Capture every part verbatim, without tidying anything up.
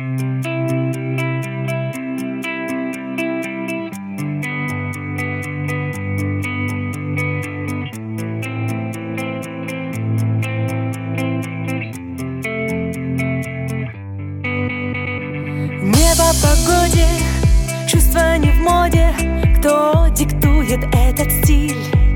Не по погоде, чувства не в моде. Кто диктует этот стиль?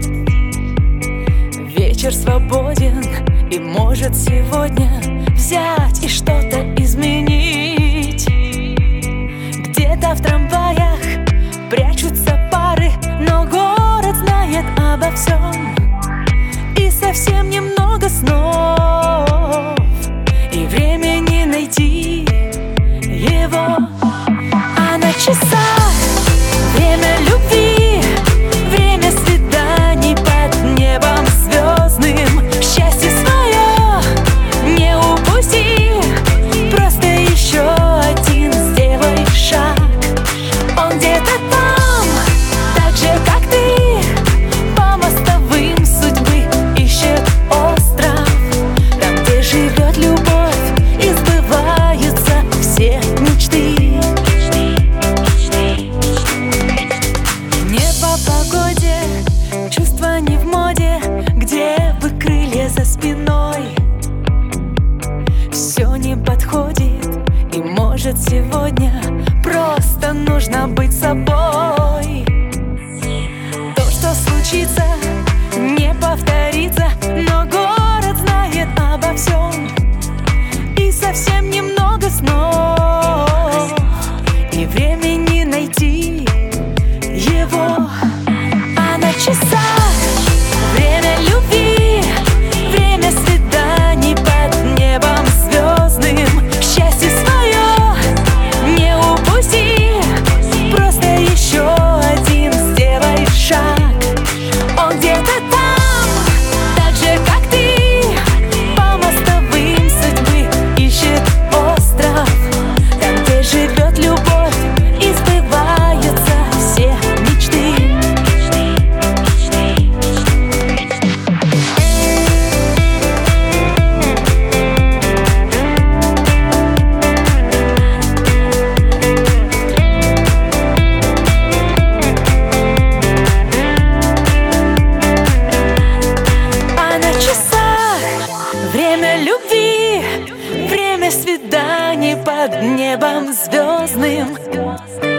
Вечер свободен и может сегодня взять и что-то изменить. Где-то в трамваях прячутся пары, но город знает обо всем. И совсем немного снов, и времени найти его. А на часах время любви, время свиданий под небом звездным. Счастье свое не упусти, просто еще один сделай шаг. Он где-то там, так же как ты, по мостовым судьбы ищет остров. Там, где живет любовь и сбываются все мечты. Не по погоде, чувства не в моде. Где бы крылья за спиной? Все не подходит, и может сегодня просто нужно быть собой. То, что случится, не повторится, но город знает обо всем. И совсем немного снов, и времени найти его. А на часах время любви, время свиданий под небом звездным. Счастье свое не упусти, просто еще один сделай шаг. Он где-то там, так же как ты, по мостовым судьбы ищет остров. Там, где живет любовь и сбываются все мечты. А на часах время любви, время свиданий под небом звездным.